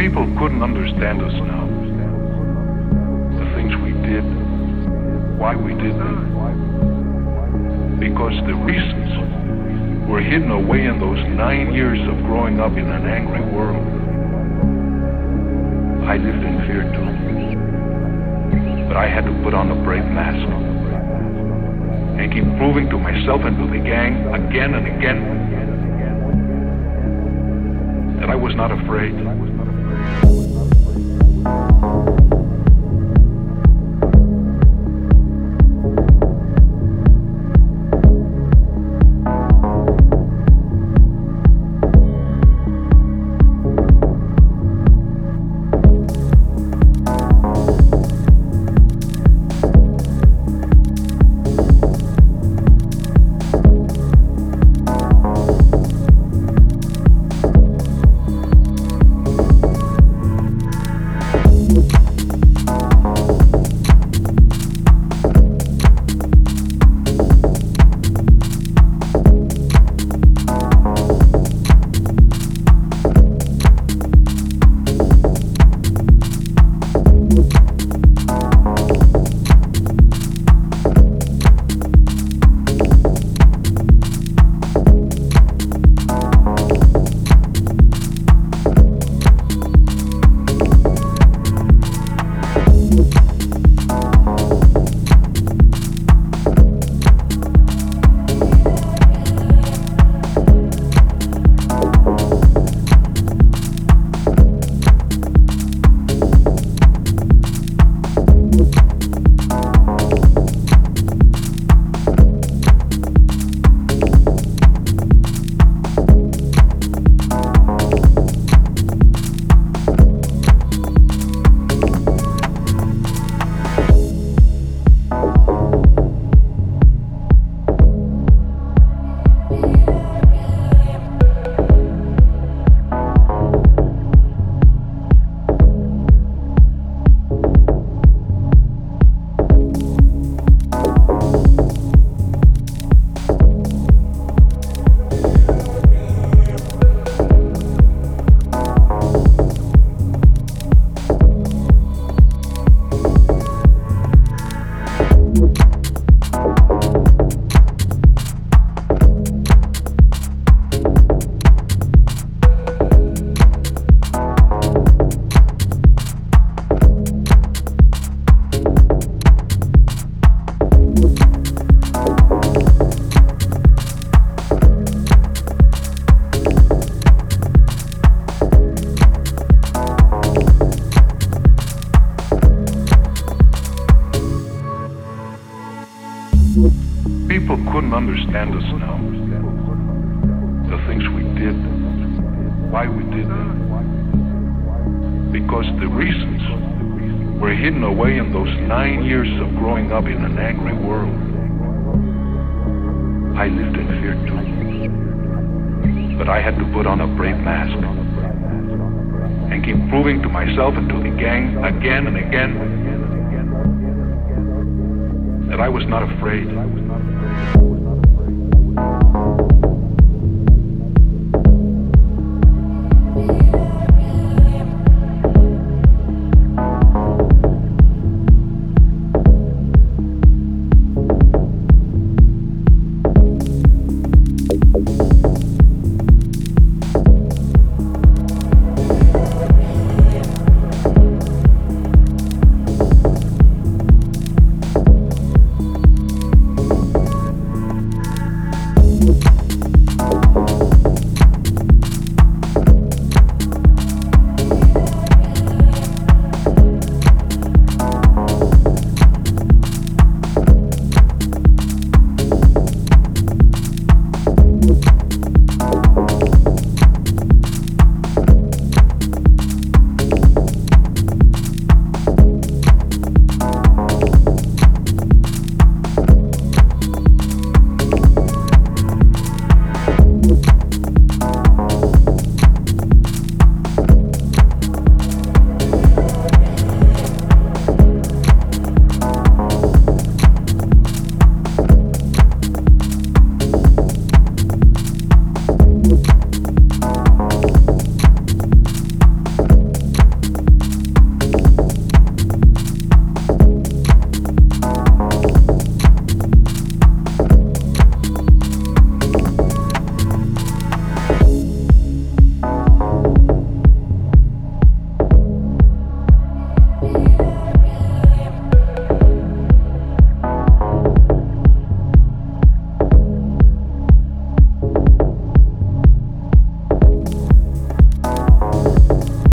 People couldn't understand us now. The things we did, why we did them. Because the reasons were hidden away in those 9 years of growing up in an angry world. I lived in fear too. But I had to put on a brave mask and keep proving to myself and to the gang again and again that I was not afraid. People couldn't understand us now. The things we did, why we did them. Because the reasons were hidden away in those 9 years of growing up in an angry world. I lived in fear too. But I had to put on a brave mask and keep proving to myself and to the gang again and again that I was not afraid.